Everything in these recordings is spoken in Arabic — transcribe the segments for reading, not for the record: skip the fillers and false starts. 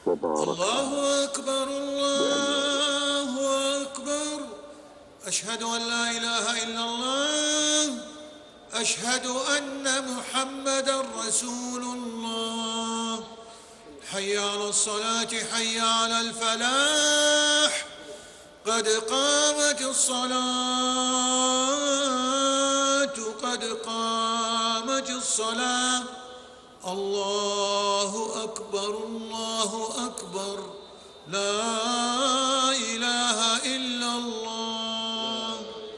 تبارك. الله أكبر الله أكبر. أشهد أن لا إله إلا الله. أشهد أن محمدا رسول الله. حي على الصلاة حي على الفلاح. قد قامت الصلاة قد قامت الصلاة. الله أكبر الله أكبر. لا إله إلا الله.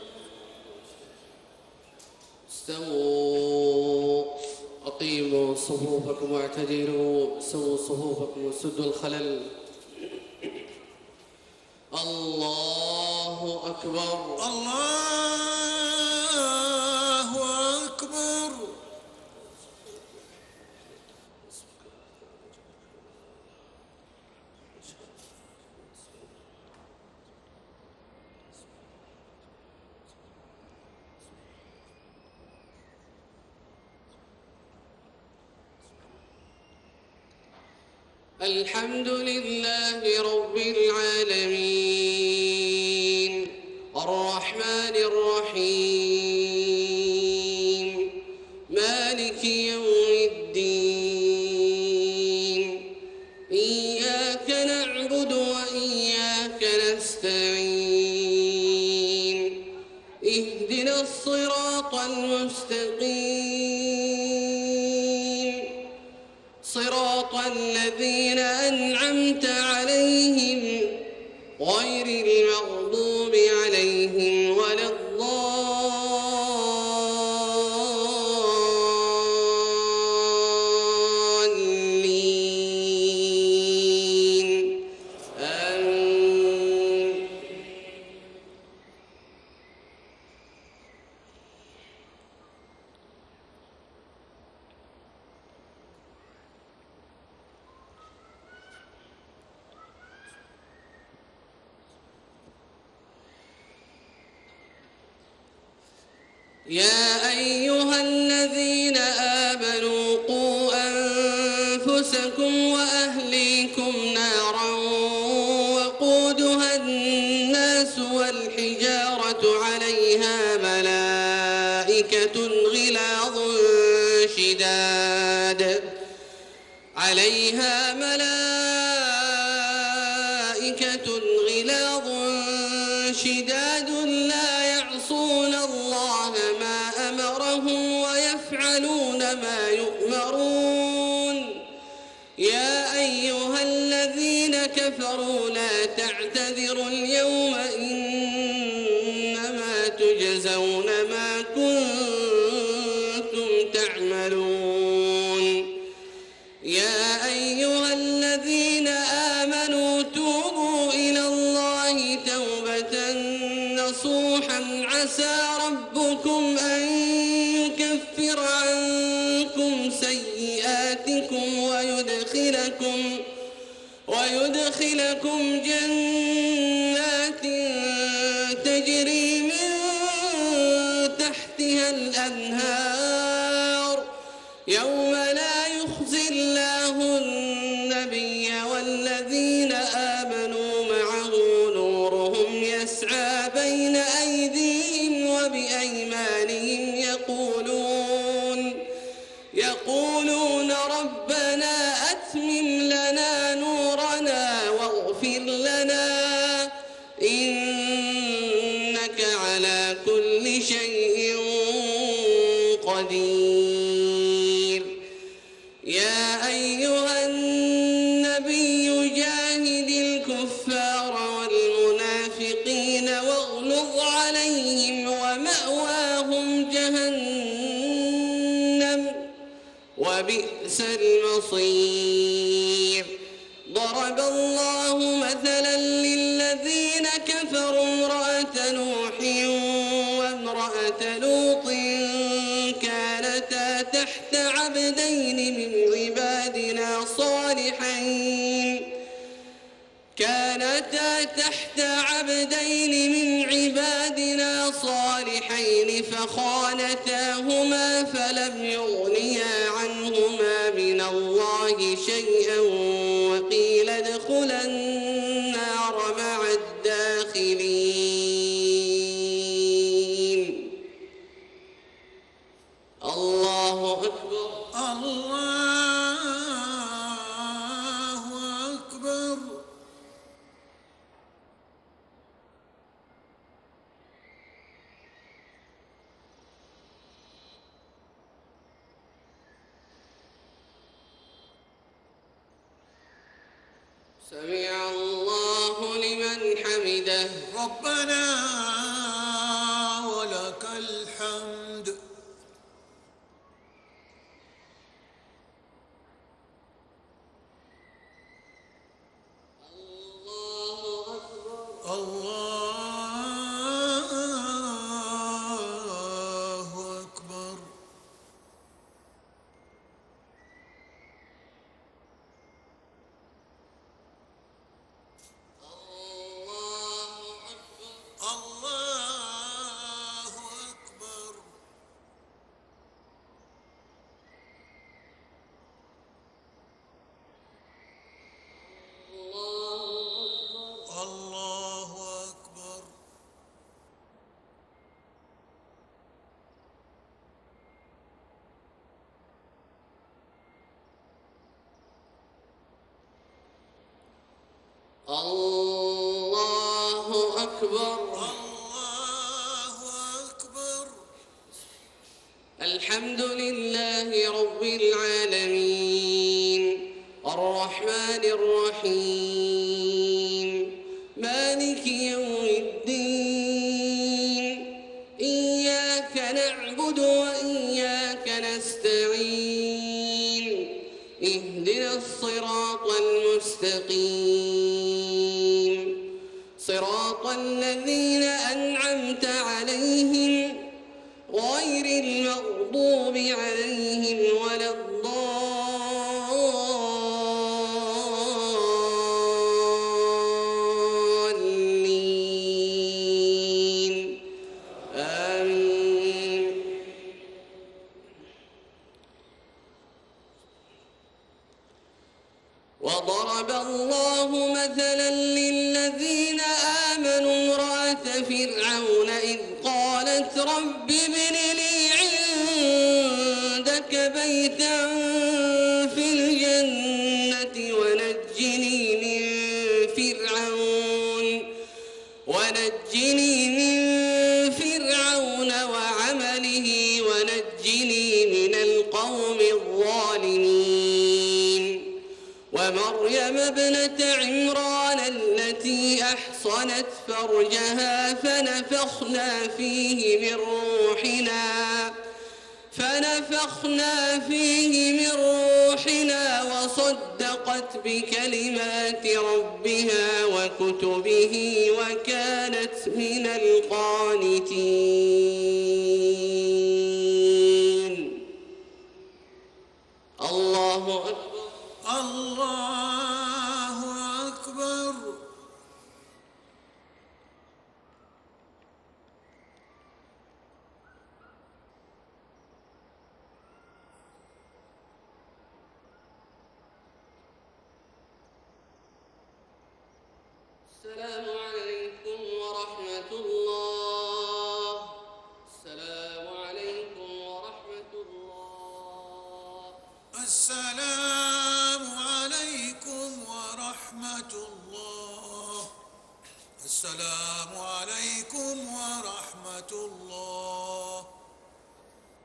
استووا أقيموا صفوفكم واعتدلوا. سووا صفوفكم وسدوا الخلل. الله أكبر الله أكبر. الحمد لله رب العالمين الرحمن الرحيم مالك يوم الدين. إياك نعبد وإياك نستعين. اهدنا الصراط المستقيم صراط الذين أنعمت عليهم غير المغضوب عليهم ولا الضالين. آمين. يا أيها الذين آمنوا قوا أنفسكم وأهليكم نارا وقودها الناس والحجارة عليها ملائكة غلاظ شداد لا يعصون الله ما أمرهم ويفعلون ما يؤمرون. يا أيها الذين كفروا لا تعتذروا اليوم إنما تجزون ما كنتم تعملون. يا أيها الذين آمنوا توبوا إلى الله توبة نصوحا عسى ربكم أن يكفر عنكم سيئاتكم ويدخلكم جنات تجري من تحتها الأنهار يوم لا يخزي الله النبي والذين آمنوا معه نورهم يسعى بين أيديهم وبأيمانهم يقولون ربنا أتمم لنا نورنا واغفر لنا إنك على كل شيء قدير. يا أيها النبي جاهد الكفار والمنافقين واغلظ عليهم ومأواهم جهنم وبئس المصير. ضرب الله مثلا للذين كفروا امرأة نوح وامرأة لوط كانتا تحت عبدين من عبادنا صالحين فخانتاهما فلم يغنيا عنهما من الله شيئا وقيل ادخلا النار مع الداخلين. الله أكبر. الله أكبر. سمع الله لمن حمده. ربنا ولك الحمد. الله أكبر. الله أكبر. الله أكبر. الله أكبر. الله أكبر. الله أكبر. الحمد لله رب العالمين الرحمن الرحيم مالك يوم الدين إياك نعبد وإياك نستعين اهدنا الصراط المستقيم صراط الذين أنعمت عليهم غير المغضوب عليهم ولا الضالين آمين. وضرب الله مثلا للذين آمنوا امرأة فرعون إذ قالت رب ابن لي عندك بيتا في الجنة ونجني من فرعون وعمله ونجني من القوم الظالمين. ومريم ابنة عمران التي أحصنت فرجها فنفخنا فيه من روحنا وصدقت بكلمات ربها وكتبه وكانت من القانتين. الله أكبر. الله أكبر. السلام عليكم ورحمة الله. السلام عليكم ورحمة الله. السلام عليكم ورحمة الله. السلام عليكم ورحمة